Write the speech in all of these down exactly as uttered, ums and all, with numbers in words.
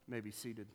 You may be seated.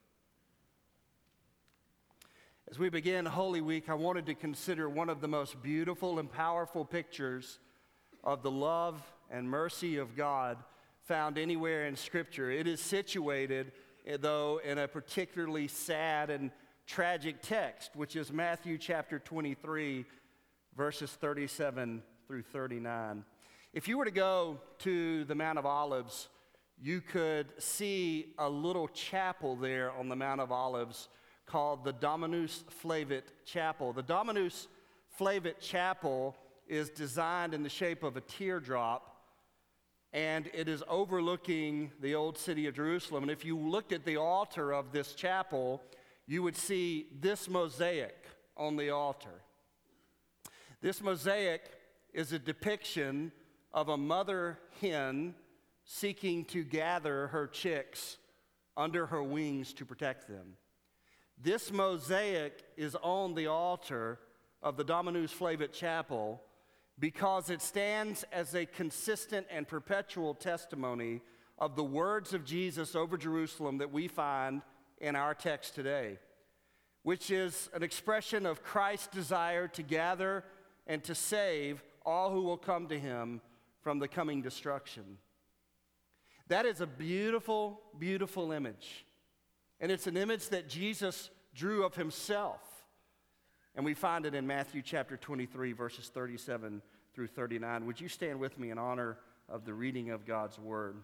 As we begin Holy Week, I wanted to consider one of the most beautiful and powerful pictures of the love and mercy of God found anywhere in Scripture. It is situated, though, in a particularly sad and tragic text, which is Matthew chapter twenty-three, verses thirty-seven through thirty-nine. If you were to go to the Mount of Olives, you could see a little chapel there on the Mount of Olives called the Dominus Flevit Chapel. The Dominus Flevit Chapel is designed in the shape of a teardrop, and it is overlooking the old city of Jerusalem. And if you looked at the altar of this chapel, you would see this mosaic on the altar. This mosaic is a depiction of a mother hen seeking to gather her chicks under her wings to protect them. This mosaic is on the altar of the Dominus Flevit Chapel because it stands as a consistent and perpetual testimony of the words of Jesus over Jerusalem that we find in our text today, which is an expression of Christ's desire to gather and to save all who will come to him from the coming destruction. That is a beautiful, beautiful image. And it's an image that Jesus drew of himself. And we find it in Matthew chapter twenty-three, verses thirty-seven through thirty-nine. Would you stand with me in honor of the reading of God's word?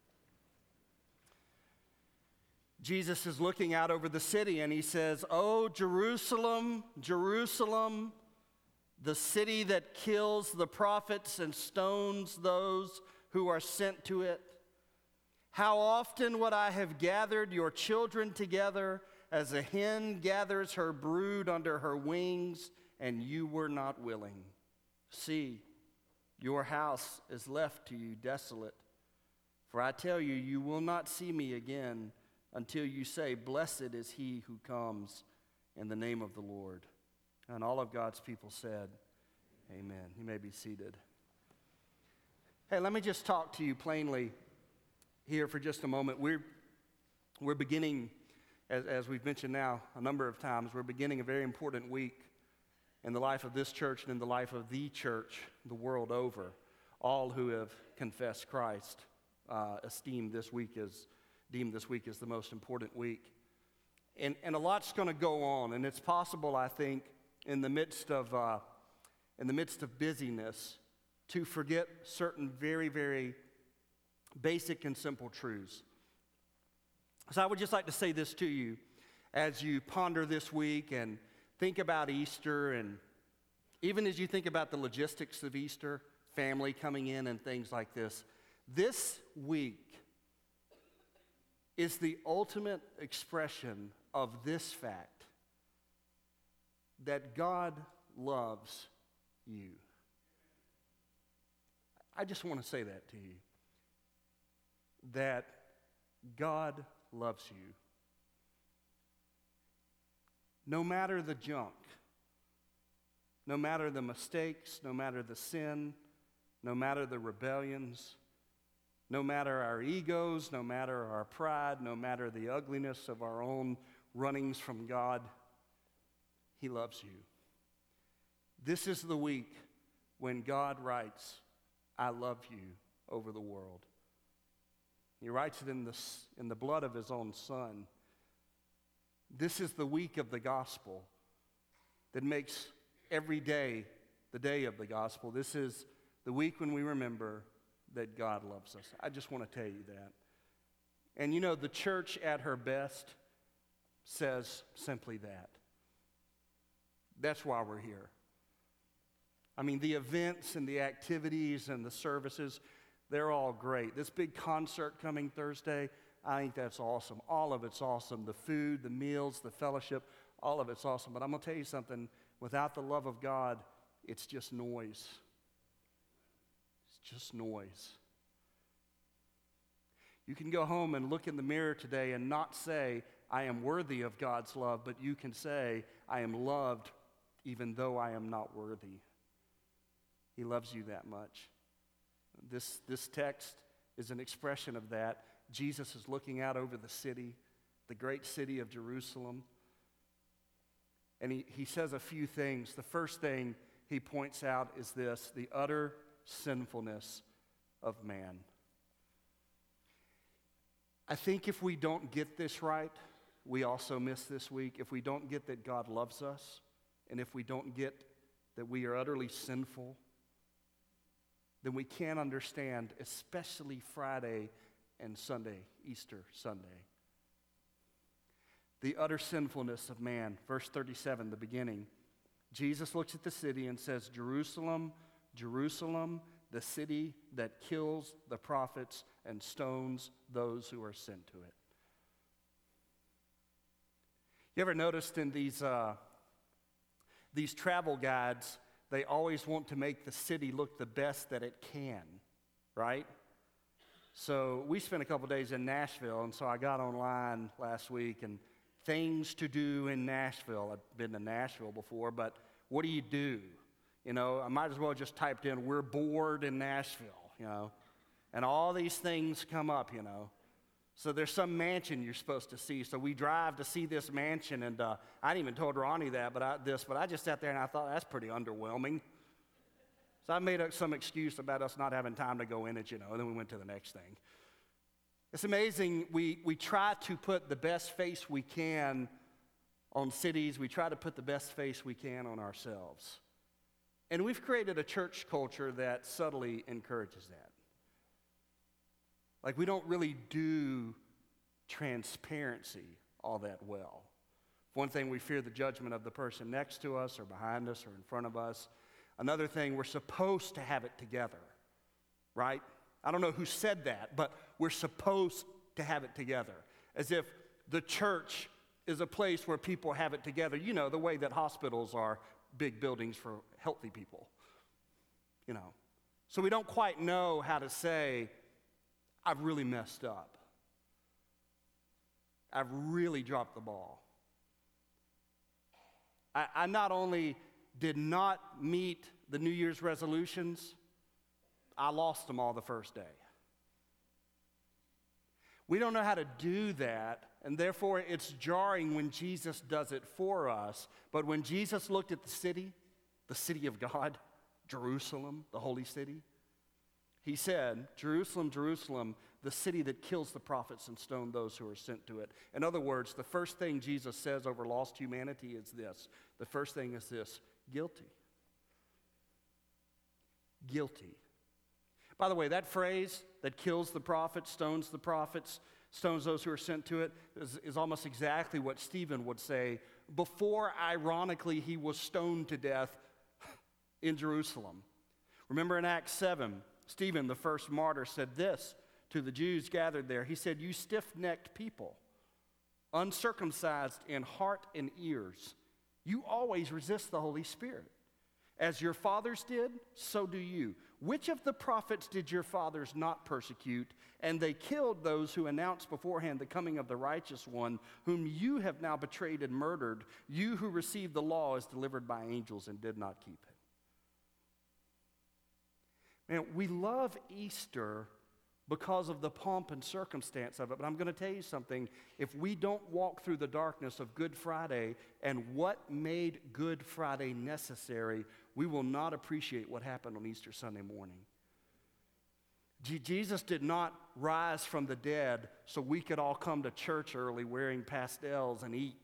Jesus is looking out over the city and he says, "Oh, Jerusalem, Jerusalem, the city that kills the prophets and stones those who are sent to it. How often would I have gathered your children together as a hen gathers her brood under her wings, and you were not willing. See, your house is left to you desolate. For I tell you, you will not see me again until you say, 'Blessed is he who comes in the name of the Lord.'" And all of God's people said, amen. You may be seated. Hey, let me just talk to you plainly here for just a moment. We're, we're beginning, as, as we've mentioned now a number of times, we're beginning a very important week in the life of this church and in the life of the church the world over. All who have confessed Christ uh, esteem this week as, deem this week as the most important week. And, and a lot's going to go on, and it's possible, I think, in the midst of uh, in the midst of busyness, to forget certain very, very basic and simple truths. So I would just like to say this to you as you ponder this week and think about Easter, and even as you think about the logistics of Easter, family coming in and things like this. This week is the ultimate expression of this fact, that God loves you. I just want to say that to you, that God loves you. No matter the junk, no matter the mistakes, no matter the sin, no matter the rebellions, no matter our egos, no matter our pride, no matter the ugliness of our own runnings from God, he loves you. This is the week when God writes, "I love you," over the world. He writes it in the, in the blood of his own Son. This is the week of the gospel that makes every day the day of the gospel. This is the week when we remember that God loves us. I just want to tell you that. And you know, the church at her best says simply that. That's why we're here. I mean, the events and the activities and the services, they're all great. This big concert coming Thursday, I think that's awesome. All of it's awesome. The food, the meals, the fellowship, all of it's awesome. But I'm going to tell you something. Without the love of God, it's just noise. It's just noise. You can go home and look in the mirror today and not say, "I am worthy of God's love," but you can say, "I am loved even though I am not worthy." He loves you that much. This, this text is an expression of that. Jesus is looking out over the city, the great city of Jerusalem. And he, he says a few things. The first thing he points out is this: the utter sinfulness of man. I think if we don't get this right, we also miss this week. If we don't get that God loves us, and if we don't get that we are utterly sinful, then we can't understand, especially Friday and Sunday, Easter Sunday. The utter sinfulness of man. Verse thirty-seven, the beginning. Jesus looks at the city and says, Jerusalem, Jerusalem, the city that kills the prophets and stones those who are sent to it. You ever noticed in these, uh, these travel guides, they always want to make the city look the best that it can, right? So we spent a couple days in Nashville, and so I got online last week, and things to do in Nashville. I've been to Nashville before, but what do you do? You know, I might as well just typed in, we're bored in Nashville, you know, and all these things come up, you know. So there's some mansion you're supposed to see. So we drive to see this mansion, and uh, I hadn't even told Ronnie that, but I, this, but I just sat there and I thought, that's pretty underwhelming. So I made up some excuse about us not having time to go in it, you know, and then we went to the next thing. It's amazing. We, we try to put the best face we can on cities. We try to put the best face we can on ourselves. And we've created a church culture that subtly encourages that. Like, we don't really do transparency all that well. One thing, we fear the judgment of the person next to us or behind us or in front of us. Another thing, we're supposed to have it together, right? I don't know who said that, but we're supposed to have it together. As if the church is a place where people have it together. You know, the way that hospitals are big buildings for healthy people, you know. So we don't quite know how to say, I've really messed up. I've really dropped the ball. I, I not only did not meet the New Year's resolutions, I lost them all the first day. We don't know how to do that, and therefore it's jarring when Jesus does it for us. But when Jesus looked at the city, the city of God, Jerusalem, the holy city, he said, Jerusalem, Jerusalem, the city that kills the prophets and stones those who are sent to it. In other words, the first thing Jesus says over lost humanity is this. The first thing is this: guilty. Guilty. By the way, that phrase, that kills the prophets, stones the prophets, stones those who are sent to it, is, is almost exactly what Stephen would say before, ironically, he was stoned to death in Jerusalem. Remember in Acts seven, Stephen, the first martyr, said this to the Jews gathered there. He said, you stiff-necked people, uncircumcised in heart and ears, you always resist the Holy Spirit. As your fathers did, so do you. Which of the prophets did your fathers not persecute? And they killed those who announced beforehand the coming of the righteous one, whom you have now betrayed and murdered, you who received the law as delivered by angels and did not keep it. Man, we love Easter because of the pomp and circumstance of it. But I'm going to tell you something. If we don't walk through the darkness of Good Friday and what made Good Friday necessary, we will not appreciate what happened on Easter Sunday morning. G- Jesus did not rise from the dead so we could all come to church early wearing pastels and eat.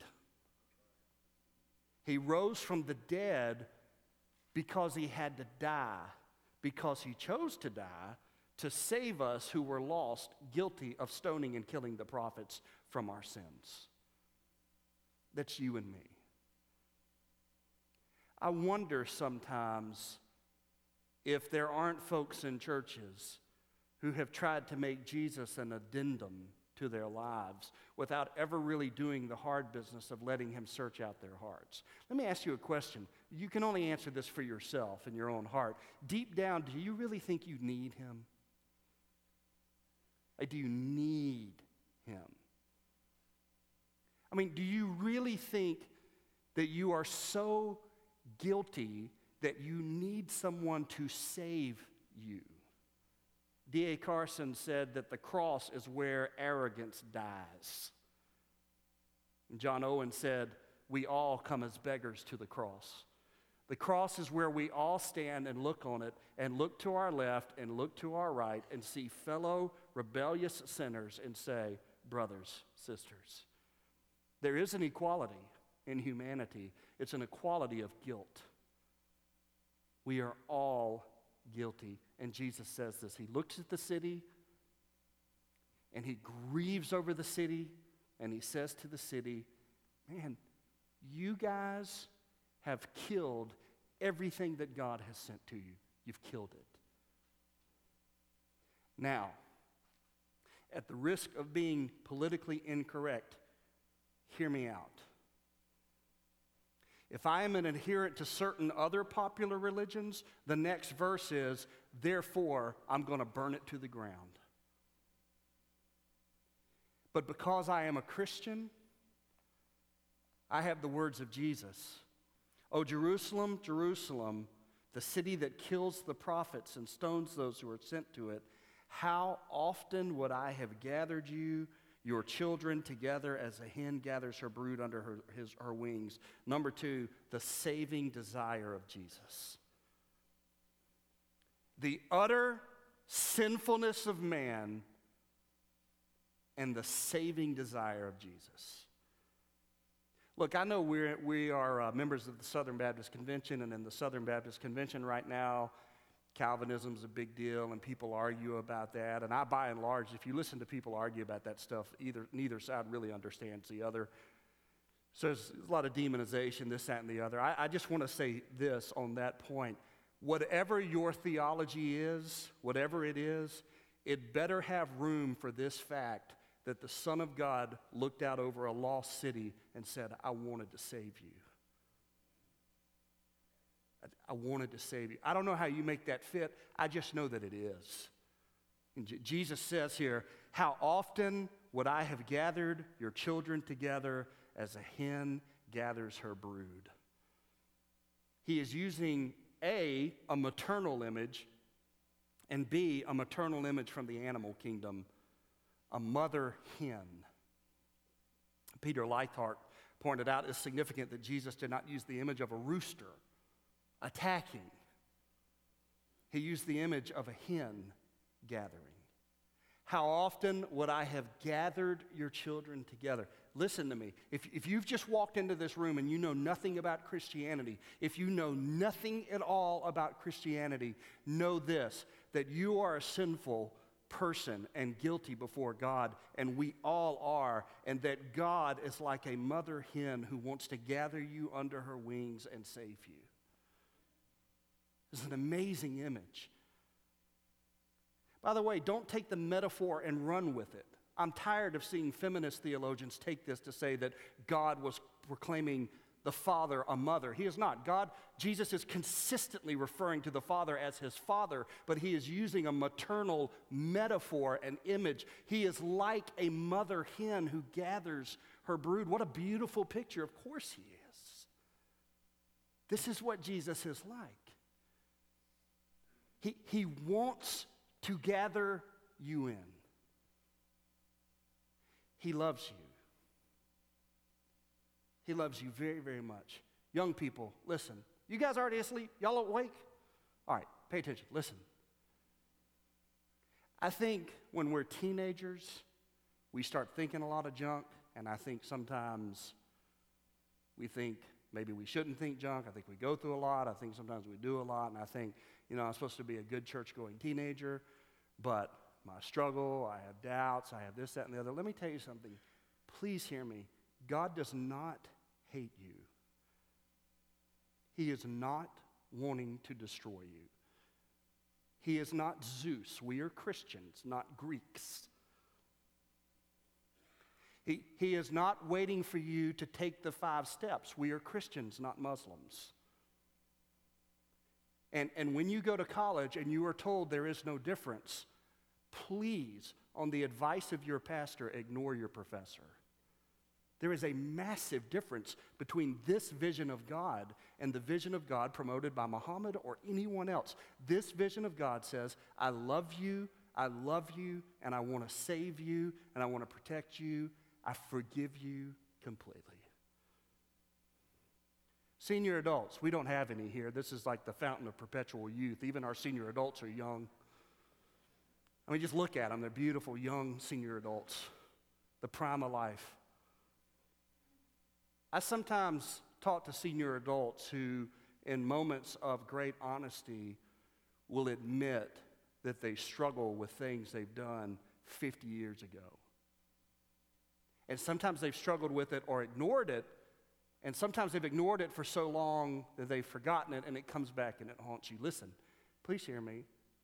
He rose from the dead because he had to die, because he chose to die to save us who were lost, guilty of stoning and killing the prophets, from our sins. That's you and me. I wonder sometimes if there aren't folks in churches who have tried to make Jesus an addendum to their lives without ever really doing the hard business of letting him search out their hearts. Let me ask you a question. You can only answer this for yourself in your own heart. Deep down, do you really think you need him? Like, do you need him? I mean, do you really think that you are so guilty that you need someone to save you? D A Carson said that the cross is where arrogance dies. And John Owen said, we all come as beggars to the cross. The cross is where we all stand and look on it and look to our left and look to our right and see fellow rebellious sinners and say, brothers, sisters. There is an equality in humanity. It's an equality of guilt. We are all guilty. And Jesus says this. He looks at the city and he grieves over the city and he says to the city, man, you guys have killed everything that God has sent to you. You've killed it. Now, at the risk of being politically incorrect, hear me out. If I am an adherent to certain other popular religions, the next verse is, therefore, I'm going to burn it to the ground. But because I am a Christian, I have the words of Jesus. O Jerusalem, Jerusalem, the city that kills the prophets and stones those who are sent to it, how often would I have gathered you, your children, together as a hen gathers her brood under her, his, her wings. Number two, the saving desire of Jesus. The utter sinfulness of man and the saving desire of Jesus. Look, I know we're, we are uh, members of the Southern Baptist Convention, and in the Southern Baptist Convention right now, Calvinism is a big deal, and people argue about that. And I, by and large, if you listen to people argue about that stuff, either neither side really understands the other. So there's a lot of demonization, this, that, and the other. I, I just want to say this on that point. Whatever your theology is, whatever it is, it better have room for this fact that the Son of God looked out over a lost city and said, I wanted to save you. I wanted to save you. I don't know how you make that fit. I just know that it is. And J- Jesus says here, how often would I have gathered your children together as a hen gathers her brood? He is using A, a maternal image, and B, a maternal image from the animal kingdom, a mother hen. Peter Leithart pointed out it's significant that Jesus did not use the image of a rooster attacking. He used the image of a hen gathering. How often would I have gathered your children together? Listen to me. If, if you've just walked into this room and you know nothing about Christianity, if you know nothing at all about Christianity, know this, that you are a sinful person and guilty before God, and we all are, and that God is like a mother hen who wants to gather you under her wings and save you. It's an amazing image. By the way, don't take the metaphor and run with it. I'm tired of seeing feminist theologians take this to say that God was proclaiming the Father a mother. He is not. God, Jesus is consistently referring to the Father as his Father, but he is using a maternal metaphor and image. He is like a mother hen who gathers her brood. What a beautiful picture. Of course he is. This is what Jesus is like. He, he wants to gather you in. He loves you. He loves you very, very much. Young people, listen. You guys already asleep? Y'all awake? All right, pay attention. Listen. I think when we're teenagers, we start thinking a lot of junk, and I think sometimes we think maybe we shouldn't think junk. I think we go through a lot. I think sometimes we do a lot, and I think, you know, I'm supposed to be a good church-going teenager, but my struggle, I have doubts, I have this, that, and the other. Let me tell you something. Please hear me. God does not hate you. He is not wanting to destroy you. He is not Zeus. We are Christians, not Greeks. He, he is not waiting for you to take the five steps. We are Christians, not Muslims. And, and when you go to college and you are told there is no difference, please, on the advice of your pastor, ignore your professor. There is a massive difference between this vision of God and the vision of God promoted by Muhammad or anyone else. This vision of God says, I love you, I love you, and I want to save you, and I want to protect you. I forgive you completely. Senior adults, we don't have any here. This is like the fountain of perpetual youth. Even our senior adults are young. I mean, just look at them. They're beautiful, young senior adults, the prime of life. I sometimes talk to senior adults who, in moments of great honesty, will admit that they struggle with things they've done fifty years ago. And sometimes they've struggled with it or ignored it, and sometimes they've ignored it for so long that they've forgotten it, and it comes back and it haunts you. Listen, please hear me.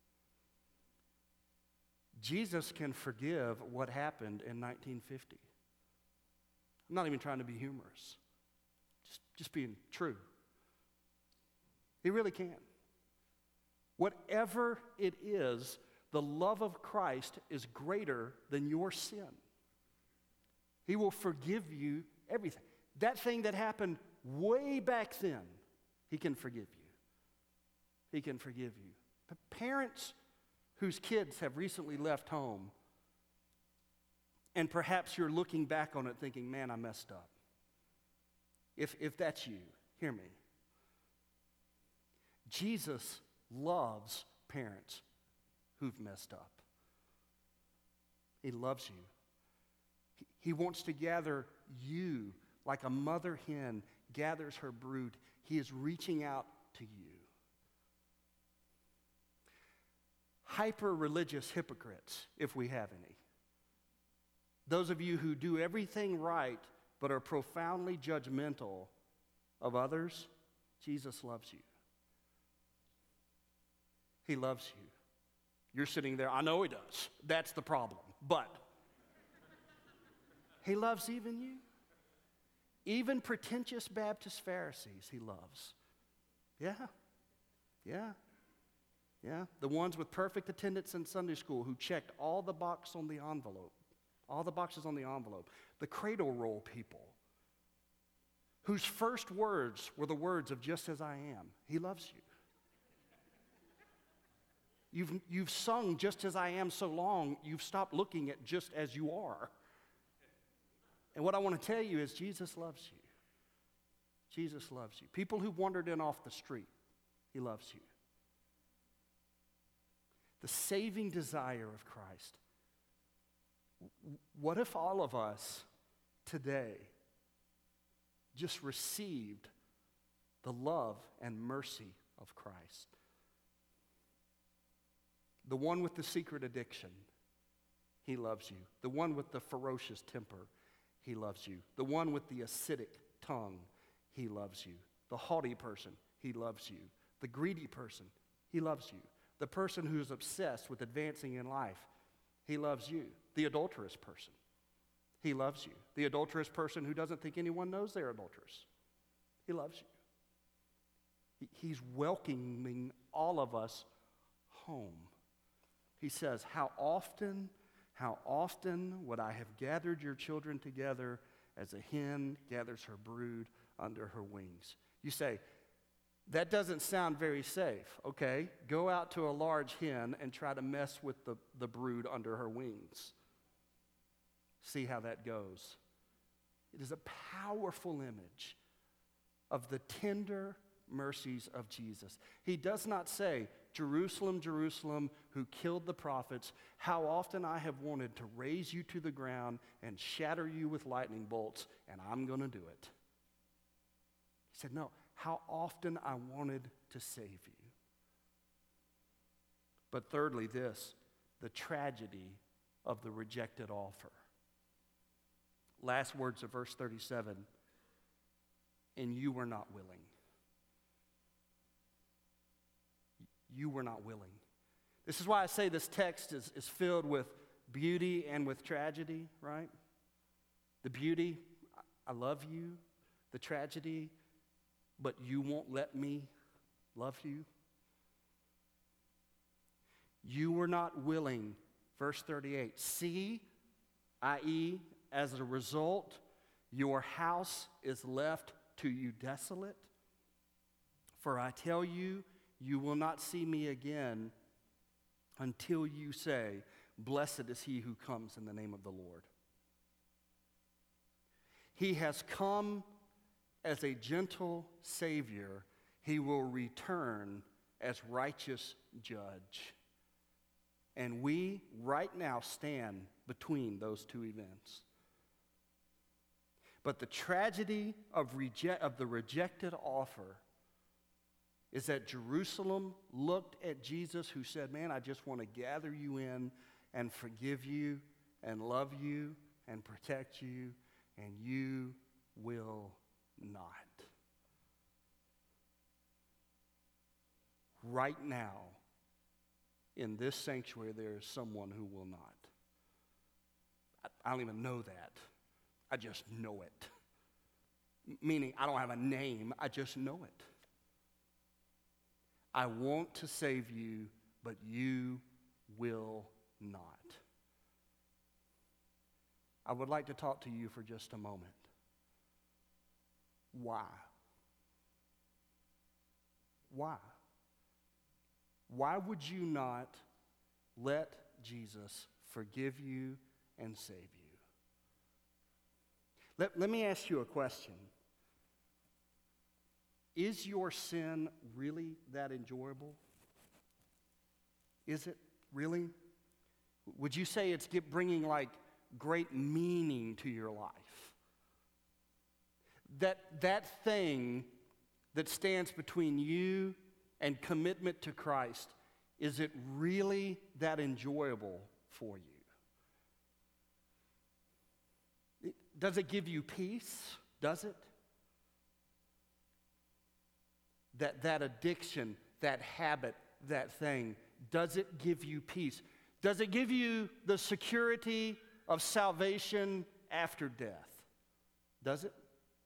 Jesus can forgive what happened in nineteen fifty. I'm not even trying to be humorous. Just, just being true. He really can. Whatever it is, the love of Christ is greater than your sin. He will forgive you everything. That thing that happened way back then, he can forgive you. He can forgive you. But parents whose kids have recently left home, and perhaps you're looking back on it thinking, man, I messed up. If, if that's you, hear me. Jesus loves parents who've messed up. He loves you. He, he wants to gather you like a mother hen gathers her brood. He is reaching out to you. Hyper-religious hypocrites, if we have any. Those of you who do everything right but are profoundly judgmental of others, Jesus loves you. He loves you. You're sitting there, I know he does. That's the problem. But he loves even you. Even pretentious Baptist Pharisees he loves. Yeah. Yeah. Yeah. The ones with perfect attendance in Sunday school who checked all the boxes on the envelope. All the boxes on the envelope. The cradle roll people whose first words were the words of just as I am. He loves you. You've, you've sung just as I am so long, you've stopped looking at just as you are. And what I want to tell you is Jesus loves you. Jesus loves you. People who've wandered in off the street, he loves you. The saving desire of Christ. What if all of us today just received the love and mercy of Christ? The one with the secret addiction, he loves you. The one with the ferocious temper, he loves you. The one with the acidic tongue, he loves you. The haughty person, he loves you. The greedy person, he loves you. The person who's obsessed with advancing in life, he loves you. The adulterous person, he loves you. The adulterous person who doesn't think anyone knows they're adulterous, he loves you. He's welcoming all of us home. He says, how often, how often would I have gathered your children together as a hen gathers her brood under her wings? You say, that doesn't sound very safe. Okay, go out to a large hen and try to mess with the, the brood under her wings. See how that goes. It is a powerful image of the tender mercies of Jesus. He does not say, Jerusalem, Jerusalem, who killed the prophets, how often I have wanted to raise you to the ground and shatter you with lightning bolts, and I'm going to do it. He said, no, how often I wanted to save you. But thirdly, this, the tragedy of the rejected offer. Last words of verse thirty-seven, and you were not willing. You were not willing. This is why I say this text is, is filled with beauty and with tragedy, right? The beauty, I love you. The tragedy, but you won't let me love you. You were not willing, verse thirty-eight. See, that is, as a result, your house is left to you desolate. For I tell you, you will not see me again until you say, "Blessed is he who comes in the name of the Lord." He has come as a gentle Savior. He will return as righteous judge. And we right now stand between those two events. But the tragedy of, reject, of the rejected offer is that Jerusalem looked at Jesus, who said, "Man, I just want to gather you in and forgive you and love you and protect you, and you will not." Right now, in this sanctuary, there is someone who will not. I, I don't even know that. I just know it. M- meaning, I don't have a name, I just know it. I want to save you, but you will not. I would like to talk to you for just a moment. Why? Why? Why would you not let Jesus forgive you and save you? Let, let me ask you a question. Is your sin really that enjoyable? Is it really? Would you say it's get, bringing like great meaning to your life? That, that thing that stands between you and commitment to Christ, is it really that enjoyable for you? Does it give you peace? Does it? That, that addiction, that habit, that thing, does it give you peace? Does it give you the security of salvation after death? Does it?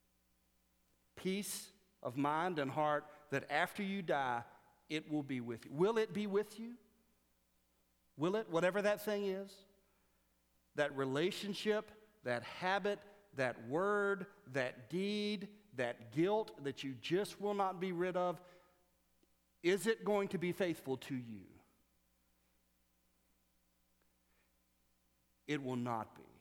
Peace of mind and heart that after you die, it will be with you. Will it be with you? Will it? Whatever that thing is? That relationship, that habit, that word, that deed, that guilt that you just will not be rid of, is it going to be faithful to you? It will not be.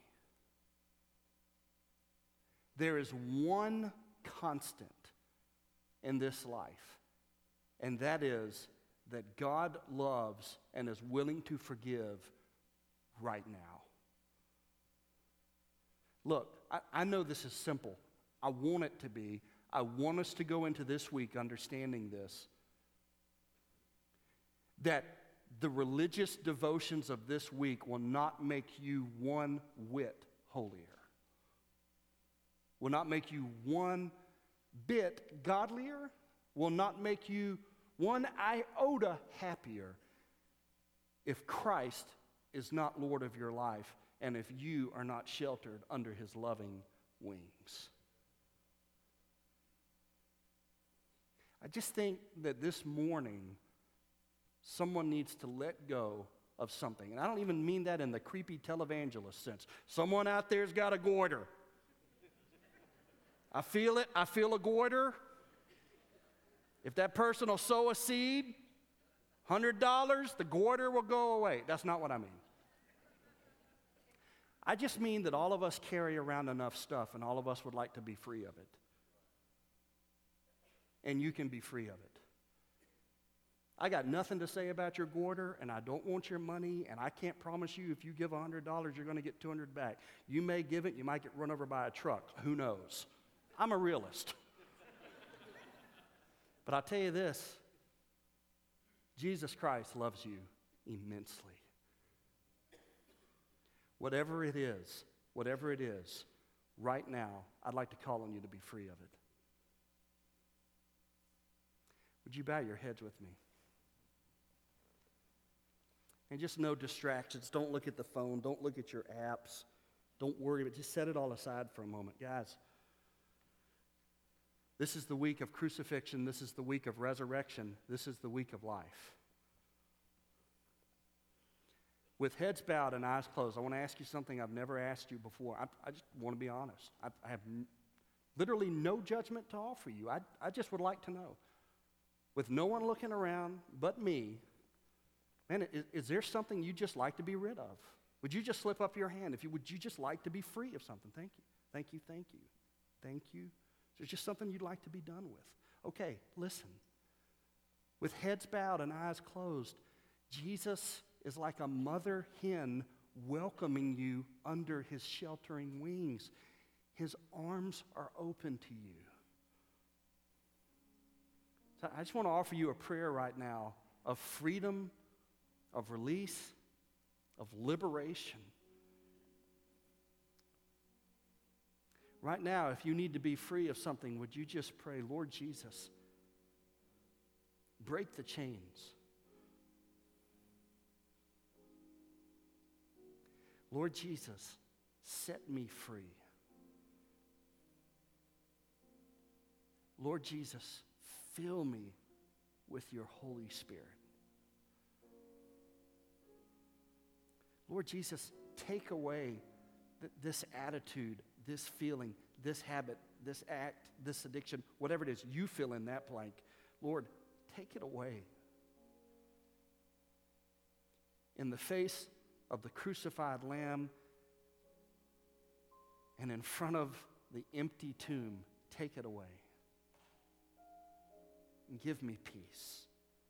There is one constant in this life, and that is that God loves and is willing to forgive right now. Look, I, I know this is simple. I want it to be. I want us to go into this week understanding this, that the religious devotions of this week will not make you one whit holier, will not make you one bit godlier, will not make you one iota happier if Christ is not Lord of your life and if you are not sheltered under his loving wings. I just think that this morning someone needs to let go of something. And I don't even mean that in the creepy televangelist sense. Someone out there's got a goiter. I feel it. I feel a goiter. If that person will sow a seed, one hundred dollars, the goiter will go away. That's not what I mean. I just mean that all of us carry around enough stuff, and all of us would like to be free of it. And you can be free of it. I got nothing to say about your goiter, and I don't want your money, and I can't promise you if you give one hundred dollars, you're going to get two hundred dollars back. You may give it, you might get run over by a truck. Who knows? I'm a realist. But I'll tell you this, Jesus Christ loves you immensely. Whatever it is, whatever it is, right now, I'd like to call on you to be free of it. Would you bow your heads with me? And just no distractions. Don't look at the phone. Don't look at your apps. Don't worry, but just set it all aside for a moment. Guys, this is the week of crucifixion. This is the week of resurrection. This is the week of life. With heads bowed and eyes closed, I want to ask you something I've never asked you before. I, I just want to be honest. I, I have n- literally no judgment to offer you. I, I just would like to know. With no one looking around but me, Man, is, is there something you just like to be rid of? Would you just slip up your hand? If you would you just like to be free of something? Thank you. Thank you, thank you. Thank you. Is there just something you'd like to be done with? Okay, listen. With heads bowed and eyes closed, Jesus is like a mother hen welcoming you under his sheltering wings. His arms are open to you. So I just want to offer you a prayer right now of freedom, of release, of liberation. Right now, if you need to be free of something, would you just pray, Lord Jesus, break the chains. Lord Jesus, set me free. Lord Jesus, fill me with your Holy Spirit. Lord Jesus, take away th- this attitude, this feeling, this habit, this act, this addiction, whatever it is, you fill in that blank. Lord, take it away. In the face of the crucified Lamb and in front of the empty tomb, take it away. And give me peace.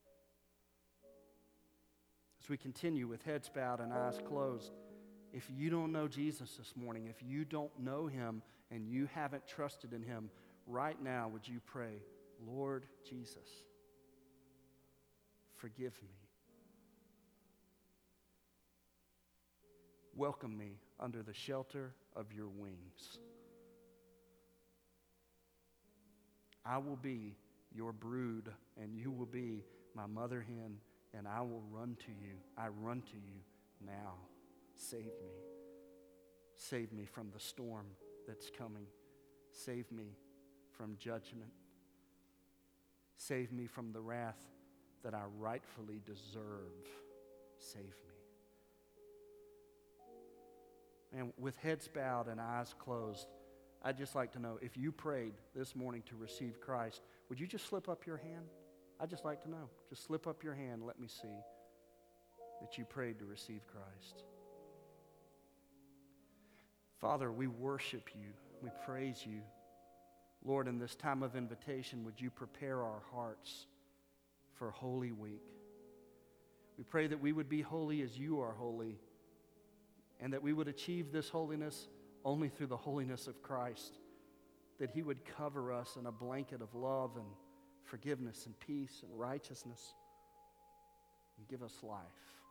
As we continue with heads bowed and eyes closed, if you don't know Jesus this morning, if you don't know him and you haven't trusted in him, right now would you pray, Lord Jesus, forgive me. Welcome me under the shelter of your wings. I will be your brood, and you will be my mother hen, and I will run to you. I run to you now. Save me. Save me from the storm that's coming. Save me from judgment. Save me from the wrath that I rightfully deserve. Save me. And with heads bowed and eyes closed, I'd just like to know, if you prayed this morning to receive Christ, would you just slip up your hand? I'd just like to know. Just slip up your hand. Let me see that you prayed to receive Christ. Father, we worship you. We praise you. Lord, in this time of invitation, would you prepare our hearts for Holy Week? We pray that we would be holy as you are holy, and that we would achieve this holiness only through the holiness of Christ, that he would cover us in a blanket of love and forgiveness and peace and righteousness and give us life.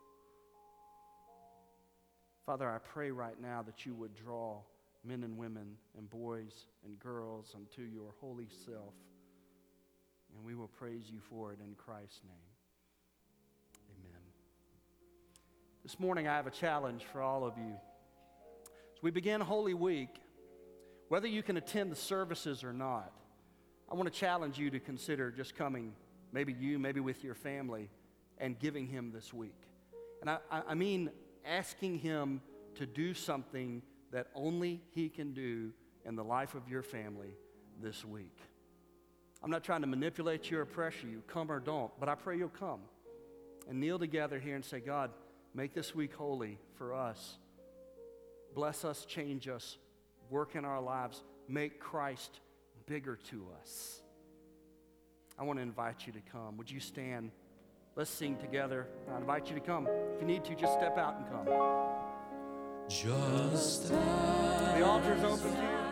Father, I pray right now that you would draw men and women and boys and girls unto your holy self, and we will praise you for it in Christ's name. Amen. This morning I have a challenge for all of you. As we begin Holy Week, whether you can attend the services or not, I want to challenge you to consider just coming, maybe you, maybe with your family, and giving him this week. And I, I mean asking him to do something that only he can do in the life of your family this week. I'm not trying to manipulate you or pressure you, come or don't, but I pray you'll come and kneel together here and say, God, make this week holy for us. Bless us, change us, work in our lives, make Christ bigger to us. I want to invite you to come. Would you stand? Let's sing together. I invite you to come. If you need to, just step out and come. Just The altar is open to you.